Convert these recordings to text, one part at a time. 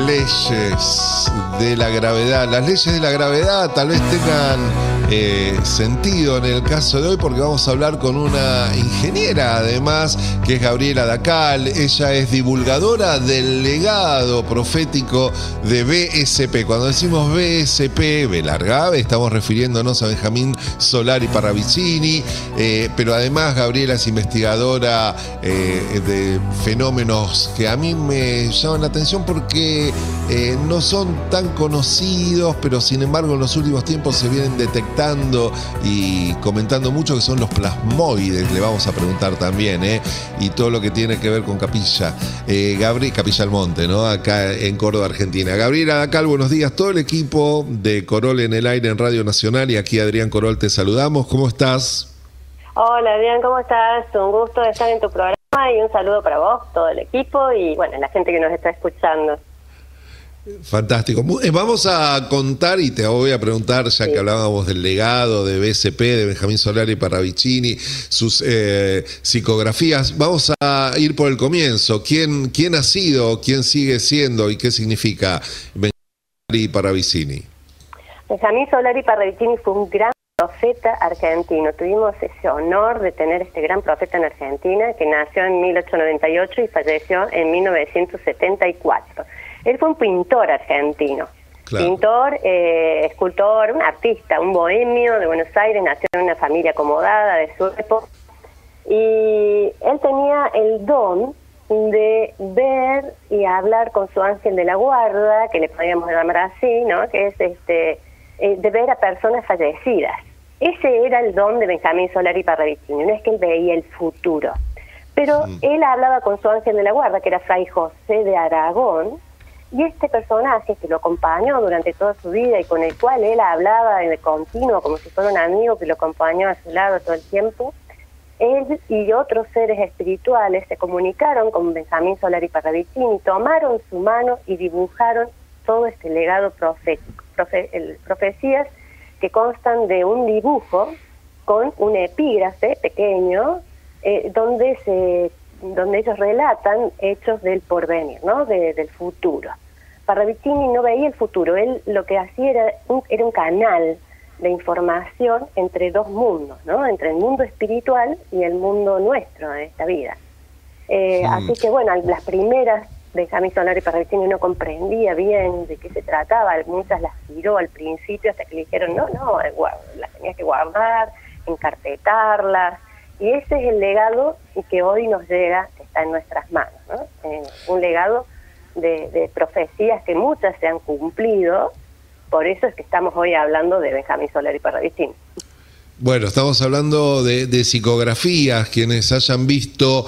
leyes de la gravedad. Las leyes de la gravedad tal vez tengan sentido en el caso de hoy, porque vamos a hablar con una ingeniera, además, que es Gabriela Dacal. Ella es divulgadora del legado profético de BSP. Cuando decimos BSP, B larga, estamos refiriéndonos a Benjamín Solari Parravicini, pero además Gabriela es investigadora de fenómenos que a mí me llaman la atención porque no son tan conocidos, pero sin embargo en los últimos tiempos se vienen detectando y comentando mucho, que son los plasmoides. Le vamos a preguntar también, y todo lo que tiene que ver con Capilla Almonte, ¿no? Acá en Córdoba, Argentina. Gabriela Dacal, buenos días. Todo el equipo de Corol en el aire en Radio Nacional, y aquí Adrián Corol te saludamos. ¿Cómo estás? Hola Adrián, ¿cómo estás? Un gusto de estar en tu programa y un saludo para vos, todo el equipo y bueno, la gente que nos está escuchando. Fantástico. Vamos a contar, y te voy a preguntar, ya que hablábamos del legado de BSP, de Benjamín Solari Parravicini, sus psicografías. Vamos a ir por el comienzo. ¿Quién ha sido, quién sigue siendo y qué significa Benjamín Solari Parravicini? Benjamín Solari Parravicini fue un gran profeta argentino. Tuvimos ese honor de tener este gran profeta en Argentina, que nació en 1898 y falleció en 1974. Él fue un pintor argentino, claro. Pintor, escultor, un artista, un bohemio de Buenos Aires, nació en una familia acomodada de su época, y él tenía el don de ver y hablar con su ángel de la guarda, que le podríamos llamar así, ¿no? Que es de ver a personas fallecidas. Ese era el don de Benjamín Solari Parravicini, no es que él veía el futuro, pero él hablaba con su ángel de la guarda, que era Fray José de Aragón. Y este personaje que lo acompañó durante toda su vida y con el cual él hablaba de continuo, como si fuera un amigo que lo acompañó a su lado todo el tiempo, él y otros seres espirituales se comunicaron con Benjamín Solari Parravicini, tomaron su mano y dibujaron todo este legado profético, profecías que constan de un dibujo con un epígrafe pequeño, donde ellos relatan hechos del porvenir, ¿no? Del futuro. Parravicini no veía el futuro, él lo que hacía era un canal de información entre dos mundos, ¿no? Entre el mundo espiritual y el mundo nuestro de esta vida. Así que bueno, las primeras Benjamín Solari Parravicini no comprendía bien de qué se trataba, muchas las tiró al principio hasta que le dijeron no, las tenías que guardar, encarpetarlas. Y ese es el legado que hoy nos llega, está en nuestras manos, ¿no? Un legado de profecías que muchas se han cumplido, por eso es que estamos hoy hablando de Benjamín Solari Parravicini. Bueno, estamos hablando de psicografías. Quienes hayan visto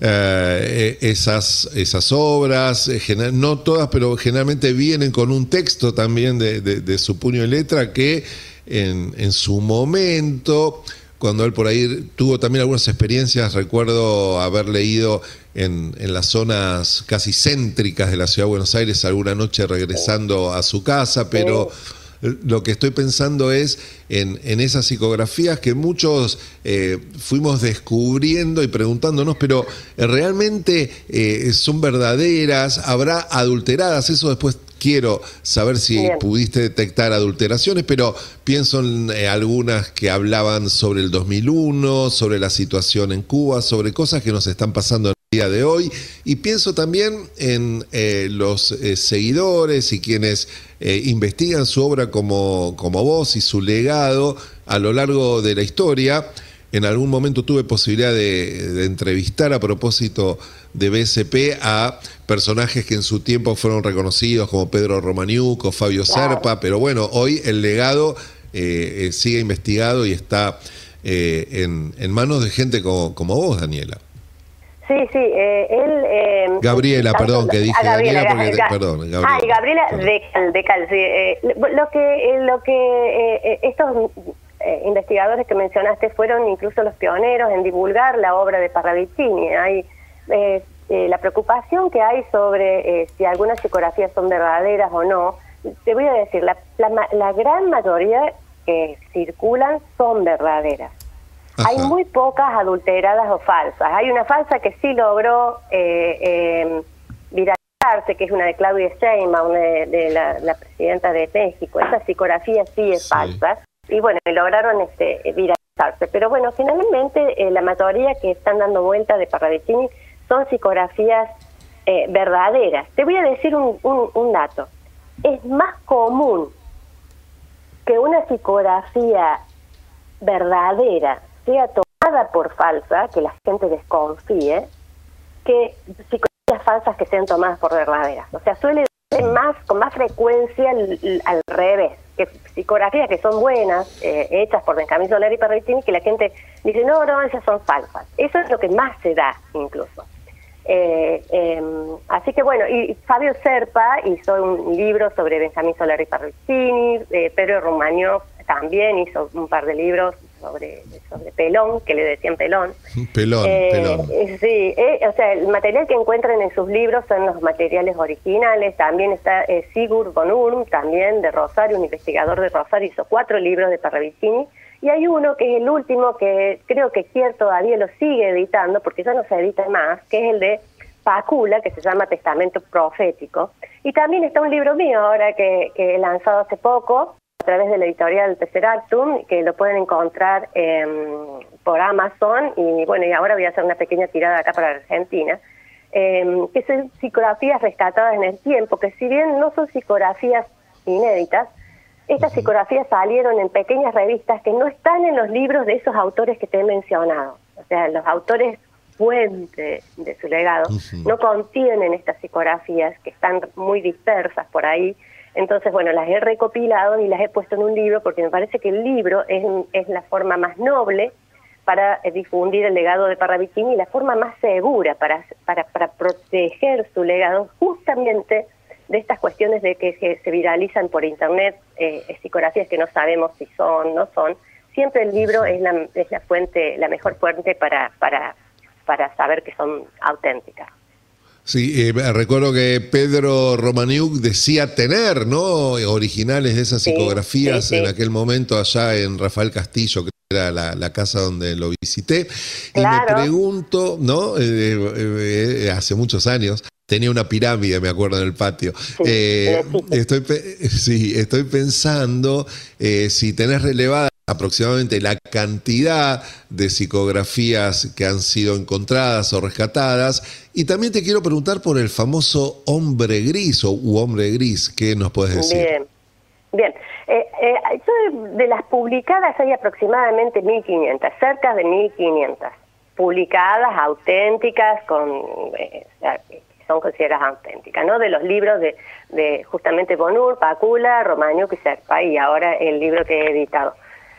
esas obras, no todas, pero generalmente vienen con un texto también de su puño y letra, que en su momento, cuando él por ahí tuvo también algunas experiencias, recuerdo haber leído en las zonas casi céntricas de la ciudad de Buenos Aires alguna noche regresando a su casa, pero lo que estoy pensando es en esas psicografías que muchos fuimos descubriendo y preguntándonos, pero ¿realmente son verdaderas? ¿Habrá adulteradas? Eso después quiero saber si pudiste detectar adulteraciones, pero pienso en algunas que hablaban sobre el 2001, sobre la situación en Cuba, sobre cosas que nos están pasando en el día de hoy, y pienso también en los seguidores y quienes investigan su obra como vos y su legado a lo largo de la historia. En algún momento tuve posibilidad de entrevistar, a propósito de BSP, a personajes que en su tiempo fueron reconocidos como Pedro Romaniuk o Fabio Serpa, pero bueno, hoy el legado sigue investigado y está en manos de gente como vos, Daniela. Sí, él... Gabriela, perdón, que dije Daniela porque... Perdón, Gabriela. Gabriela Dacal, sí. Lo que estos investigadores que mencionaste fueron incluso los pioneros en divulgar la obra de Parravicini. Hay la preocupación que hay sobre si algunas psicografías son verdaderas o no. Te voy a decir, la gran mayoría que circulan son verdaderas. Ajá. Hay muy pocas adulteradas o falsas. Hay una falsa que sí logró viralizar que es una de Claudia Sheinbaum, de la presidenta de México. Esa psicografía sí es falsa. Y bueno, lograron viralizarse. Pero bueno, finalmente la mayoría que están dando vuelta de Parravicini son psicografías verdaderas. Te voy a decir un dato. Es más común que una psicografía verdadera sea tomada por falsa, que la gente desconfíe, que psicografías falsas que sean tomadas por verdaderas. O sea, suele ser con más frecuencia al revés, que psicografías que son buenas, hechas por Benjamín Solari y Parravicini, que la gente dice, no, esas son falsas. Eso es lo que más se da, incluso. Así que bueno, y Fabio Serpa hizo un libro sobre Benjamín Solari y Parravicini, Pedro Romagnó también hizo un par de libros sobre Pelón, que le decían Pelón. Pelón. Sí, o sea, el material que encuentran en sus libros son los materiales originales. También está Sigurd von Urm, también de Rosario, un investigador de Rosario, hizo 4 libros de Parravicini. Y hay uno que es el último, que creo que Kier todavía lo sigue editando, porque ya no se edita más, que es el de Pácula, que se llama Testamento Profético. Y también está un libro mío ahora que he lanzado hace poco, a través de la editorial Tesseractum, que lo pueden encontrar por Amazon. Y bueno, y ahora voy a hacer una pequeña tirada acá para Argentina, que son psicografías rescatadas en el tiempo, que si bien no son psicografías inéditas, estas psicografías salieron en pequeñas revistas que no están en los libros de esos autores que te he mencionado. O sea, los autores fuente de su legado no contienen estas psicografías, que están muy dispersas por ahí. Entonces, bueno, las he recopilado y las he puesto en un libro, porque me parece que el libro es la forma más noble para difundir el legado de Parravicini y la forma más segura para proteger su legado, justamente de estas cuestiones de que se viralizan por internet, psicografías que no sabemos si son, no son. Siempre el libro es la fuente, la mejor fuente para saber que son auténticas. Sí, recuerdo que Pedro Romaniuk decía tener, ¿no?, originales de esas psicografías en aquel momento allá en Rafael Castillo, que era la casa donde lo visité. Claro. Y me pregunto, ¿no?, hace muchos años, tenía una pirámide, me acuerdo, en el patio. Estoy pensando si tenés relevada aproximadamente la cantidad de psicografías que han sido encontradas o rescatadas. Y también te quiero preguntar por el famoso hombre gris u hombre gris. ¿Qué nos puedes decir? Bien. De las publicadas hay aproximadamente 1.500, cerca de 1.500. Publicadas, auténticas, son consideradas auténticas, ¿no? De los libros de justamente von Urm, Pácula, Romagnó y Serpa, y ahora el libro que he editado.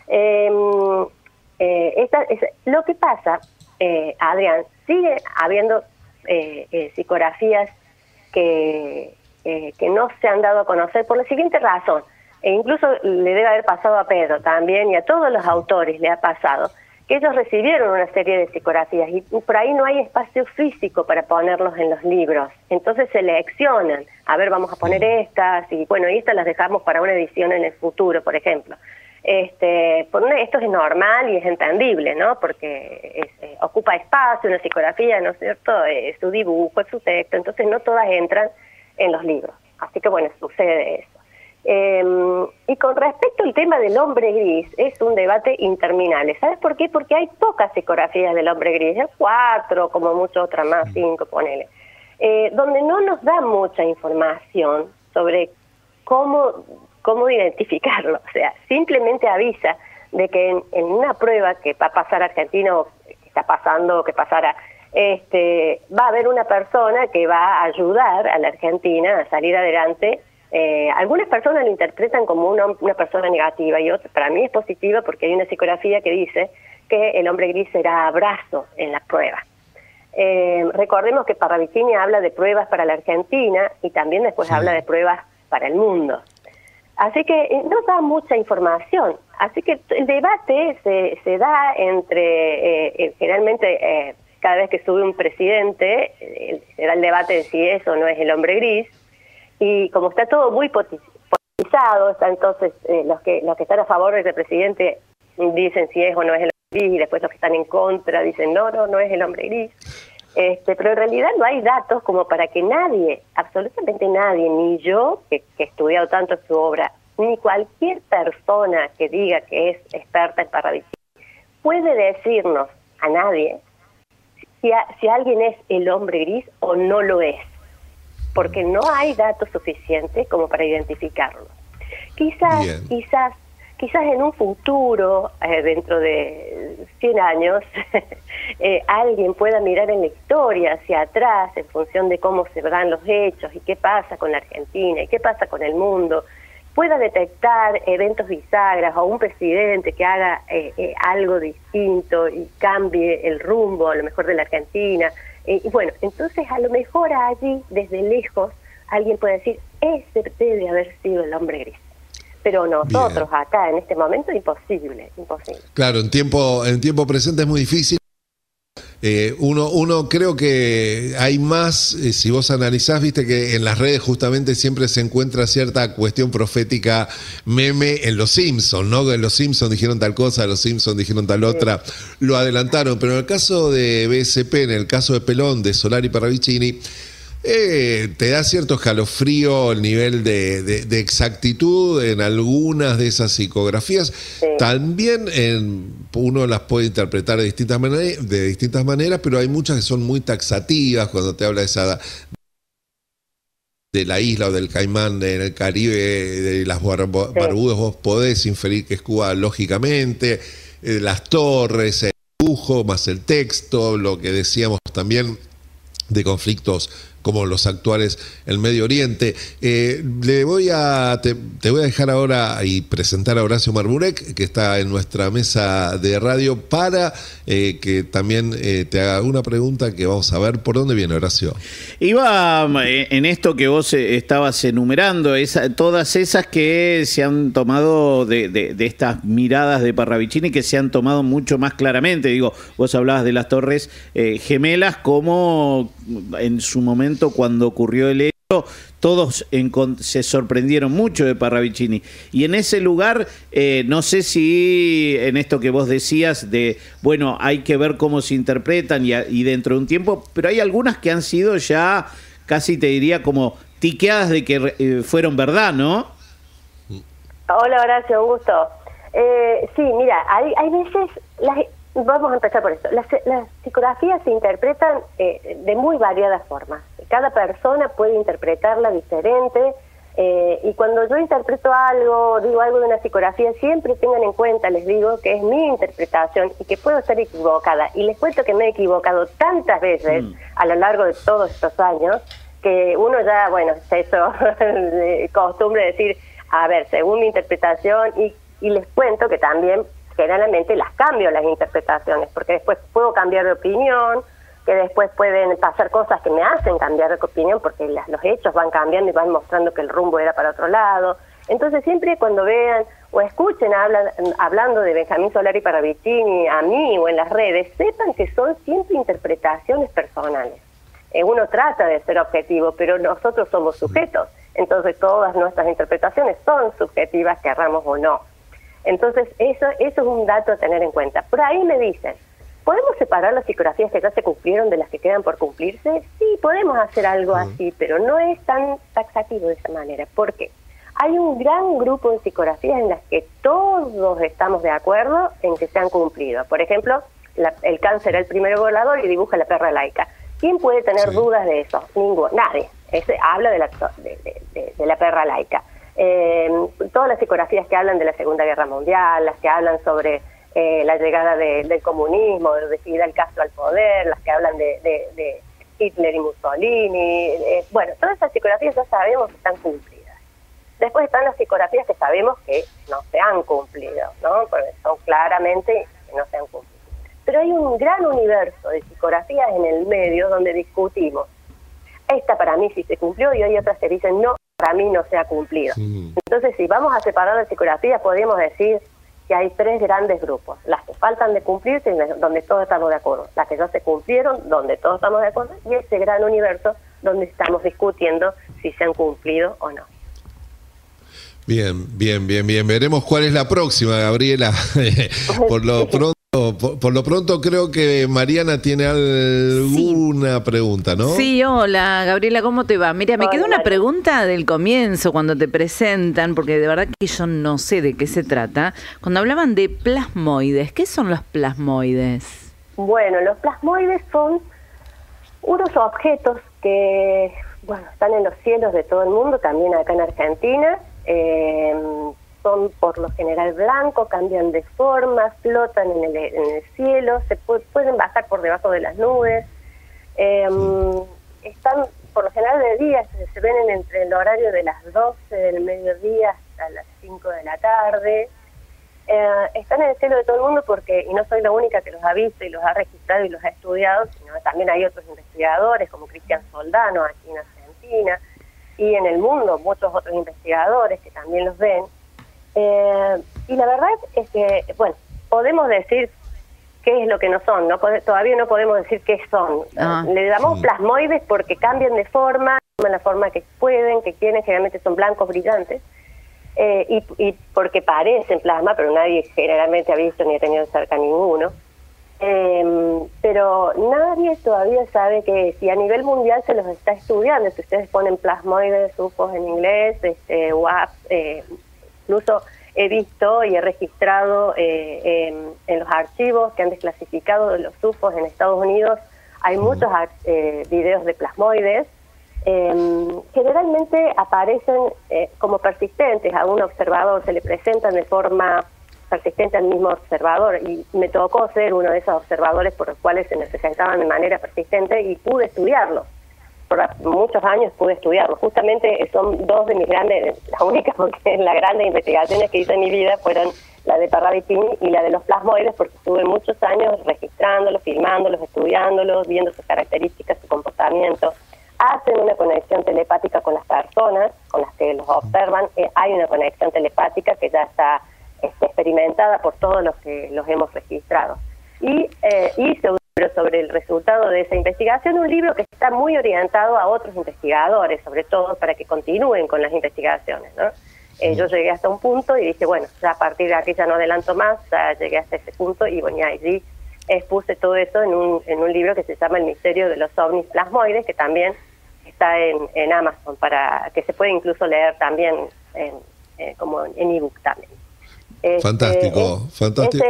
Lo que pasa, Adrián, sigue habiendo psicografías que no se han dado a conocer por la siguiente razón, e incluso le debe haber pasado a Pedro también, y a todos los autores le ha pasado, que ellos recibieron una serie de psicografías y por ahí no hay espacio físico para ponerlos en los libros. Entonces seleccionan, a ver, vamos a poner estas, y bueno, y estas las dejamos para una edición en el futuro, por ejemplo. Esto es normal y es entendible, ¿no? Porque ocupa espacio, una psicografía, ¿no es cierto? Su dibujo, su texto, entonces no todas entran en los libros. Así que bueno, sucede eso. Y con respecto al tema del hombre gris, es un debate interminable. ¿Sabes por qué? Porque hay pocas psicografías del hombre gris, 4, como mucho, otras más, 5, ponele, donde no nos da mucha información sobre cómo identificarlo. O sea, simplemente avisa de que en una prueba que va a pasar a Argentina, o que está pasando, o que pasará, va a haber una persona que va a ayudar a la Argentina a salir adelante. Algunas personas lo interpretan como una persona negativa, y otras, para mí es positiva, porque hay una psicografía que dice que el hombre gris será abrazo en la prueba. Recordemos que Parravicini habla de pruebas para la Argentina y también después habla de pruebas para el mundo. Así que no da mucha información. Así que el debate se da entre, generalmente, cada vez que sube un presidente, se da el debate de si eso o no es el hombre gris. Y como está todo muy politizado, entonces los que están a favor de ese presidente dicen si es o no es el hombre gris, y después los que están en contra dicen no es el hombre gris. Pero en realidad no hay datos como para que nadie, absolutamente nadie, ni yo, que he estudiado tanto su obra, ni cualquier persona que diga que es experta en Parravicini, puede decirnos a nadie si alguien es el hombre gris o no lo es, porque no hay datos suficientes como para identificarlo. Quizás en un futuro, dentro de 100 años, alguien pueda mirar en la historia hacia atrás en función de cómo se dan los hechos y qué pasa con la Argentina y qué pasa con el mundo, pueda detectar eventos bisagras o un presidente que haga algo distinto y cambie el rumbo a lo mejor de la Argentina. Y bueno, entonces a lo mejor allí, desde lejos, alguien puede decir, ese debe haber sido el hombre gris. Pero nosotros acá, en este momento, imposible. Claro, en tiempo presente es muy difícil. Uno creo que hay más, si vos analizás, viste que en las redes justamente siempre se encuentra cierta cuestión profética meme en los Simpsons, ¿no? En los Simpsons dijeron tal cosa, los Simpsons dijeron tal otra, lo adelantaron, pero en el caso de BSP, en el caso de Pelón, de Solari Parravicini, te da cierto escalofrío el nivel de exactitud en algunas de esas psicografías. Sí. También uno las puede interpretar de distintas maneras, pero hay muchas que son muy taxativas cuando te habla de la isla o del Caimán en el Caribe, de las Barbudas, vos podés inferir que es Cuba lógicamente, las torres, el dibujo, más el texto, lo que decíamos también de conflictos como los actuales en Medio Oriente. Te voy a dejar ahora y presentar a Horacio Marburek, que está en nuestra mesa de radio, para que también te haga una pregunta que vamos a ver. ¿Por dónde viene, Horacio? Iba en esto que vos estabas enumerando, todas esas que se han tomado de estas miradas de Parravicini, que se han tomado mucho más claramente. Digo, vos hablabas de las Torres Gemelas, como en su momento cuando ocurrió el hecho, todos se sorprendieron mucho de Parravicini. Y en ese lugar, no sé si en esto que vos decías de, bueno, hay que ver cómo se interpretan y dentro de un tiempo, pero hay algunas que han sido ya, casi te diría, como tiqueadas de que fueron verdad, ¿no? Hola, Horacio, un gusto. Sí, mira, hay veces... Vamos a empezar por esto. Las psicografías se interpretan de muy variadas formas. Cada persona puede interpretarla diferente, y cuando yo interpreto algo, digo algo de una psicografía, siempre tengan en cuenta, les digo, que es mi interpretación y que puedo estar equivocada. Y les cuento que me he equivocado tantas veces a lo largo de todos estos años, que uno ya, bueno, se hizo costumbre decir, a ver, según mi interpretación, y les cuento que también generalmente las cambio las interpretaciones, porque después puedo cambiar de opinión, que después pueden pasar cosas que me hacen cambiar de opinión, porque los hechos van cambiando y van mostrando que el rumbo era para otro lado. Entonces siempre cuando vean o escuchen hablando de Benjamín Solari Parravicini a mí o en las redes, sepan que son siempre interpretaciones personales. Uno trata de ser objetivo, pero nosotros somos sujetos, entonces todas nuestras interpretaciones son subjetivas, querramos o no. Entonces, eso es un dato a tener en cuenta. Por ahí me dicen, ¿podemos separar las psicografías que ya se cumplieron de las que quedan por cumplirse? Sí, podemos hacer algo así, pero no es tan taxativo de esa manera. ¿Por qué? Hay un gran grupo de psicografías en las que todos estamos de acuerdo en que se han cumplido. Por ejemplo, el cáncer era el primer volador y dibuja la perra laica. ¿Quién puede tener dudas de eso? Ninguno, nadie. Habla de la perra laica. Todas las psicografías que hablan de la Segunda Guerra Mundial, las que hablan sobre la llegada del comunismo, de Fidel Castro al poder, las que hablan de Hitler y Mussolini, bueno, todas esas psicografías ya sabemos que están cumplidas. Después están las psicografías que sabemos que no se han cumplido, ¿no? Porque son claramente que no se han cumplido. Pero hay un gran universo de psicografías en el medio donde discutimos. Esta para mí sí se cumplió y hay otras que dicen no, para mí no se ha cumplido. Entonces, si vamos a separar las psicografías, podemos decir que hay tres grandes grupos. Las que faltan de cumplirse, donde todos estamos de acuerdo. Las que ya se cumplieron, donde todos estamos de acuerdo. Y ese gran universo donde estamos discutiendo si se han cumplido o no. Bien. Veremos cuál es la próxima, Gabriela. Por lo pronto. Por lo pronto creo que Mariana tiene alguna pregunta, ¿no? Sí, hola Gabriela, ¿cómo te va? Mira, me Hola, quedó una María. pregunta del comienzo cuando te presentan, porque de verdad que yo no sé de qué se trata. Cuando hablaban de plasmoides, ¿qué son los plasmoides? Bueno, los plasmoides son unos objetos que, bueno, están en los cielos de todo el mundo, también acá en Argentina. Son por lo general blancos, cambian de forma, flotan en el cielo, pueden bajar por debajo de las nubes. Están por lo general de día, se ven entre el horario de las 12 del mediodía hasta las 5 de la tarde. Están en el cielo de todo el mundo porque, y no soy la única que los ha visto y los ha registrado y los ha estudiado, sino también hay otros investigadores como Cristian Soldano aquí en Argentina y en el mundo muchos otros investigadores que también los ven. Y la verdad es que, bueno, podemos decir qué es lo que no son, todavía no podemos decir qué son. Le damos plasmoides porque cambian de forma, toman la forma que pueden, que quieren, generalmente son blancos brillantes, y porque parecen plasma, pero nadie generalmente ha visto ni ha tenido cerca ninguno. Pero nadie todavía sabe que si a nivel mundial se los está estudiando. Si ustedes ponen plasmoides, UFOs en inglés, WAP, incluso he visto y he registrado en los archivos que han desclasificado de los UFOs en Estados Unidos, hay muchos videos de plasmoides. Generalmente aparecen como persistentes a un observador, se le presentan de forma persistente al mismo observador, y me tocó ser uno de esos observadores por los cuales se me presentaban de manera persistente y pude estudiarlo. Por muchos años pude estudiarlo. Justamente son dos de mis grandes, las únicas porque las grandes investigaciones que hice en mi vida fueron la de Parravicini y la de los plasmoides, porque estuve muchos años registrándolos, filmándolos, estudiándolos, viendo sus características, su comportamiento. Hacen una conexión telepática con las personas, con las que los observan. Hay una conexión telepática que ya está experimentada por todos los que los hemos registrado. Y hice un libro sobre el resultado de esa investigación, un libro que está muy orientado a otros investigadores, sobre todo para que continúen con las investigaciones, ¿no? Yo llegué hasta un punto y dije, bueno, ya a partir de aquí ya no adelanto más, ya llegué hasta ese punto y bueno, y allí expuse todo eso en un libro que se llama El misterio de los ovnis plasmoides, que también está en Amazon, para que se puede incluso leer también como en ebook también. Fantástico, fantástico.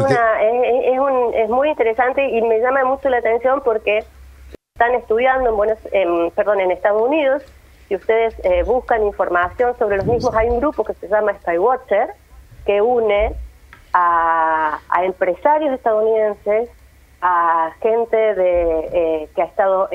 Es muy interesante y me llama mucho la atención porque están estudiando en Estados Unidos. Si ustedes buscan información sobre los mismos, hay un grupo que se llama Skywatcher que une a empresarios estadounidenses, a gente que ha estado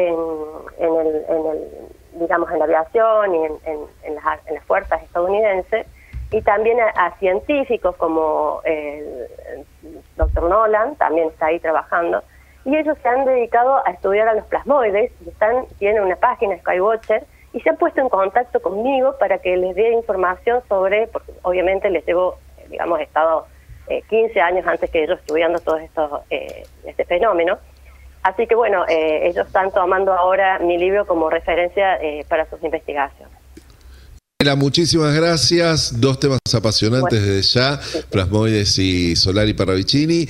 digamos en la aviación y en las fuerzas estadounidenses, y también a científicos como el Dr. Nolan, también está ahí trabajando, y ellos se han dedicado a estudiar a los plasmoides y tienen una página Skywatcher y se han puesto en contacto conmigo para que les dé información sobre, porque obviamente les llevo, digamos, he estado 15 años antes que ellos estudiando todo este fenómeno. Así que bueno, ellos están tomando ahora mi libro como referencia para sus investigaciones. Muchísimas gracias. Dos temas apasionantes desde ya, plasmoides y Solari Parravicini,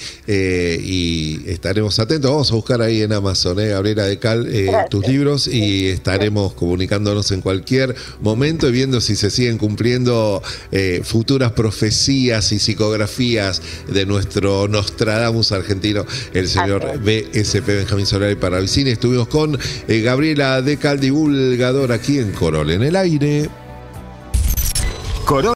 y estaremos atentos. Vamos a buscar ahí en Amazon, Gabriela Decal, tus libros, y estaremos comunicándonos en cualquier momento y viendo si se siguen cumpliendo futuras profecías y psicografías de nuestro Nostradamus argentino, el señor BSP Benjamín Solari Parravicini. Estuvimos con Gabriela Decal, divulgador aquí en Corol en el Aire.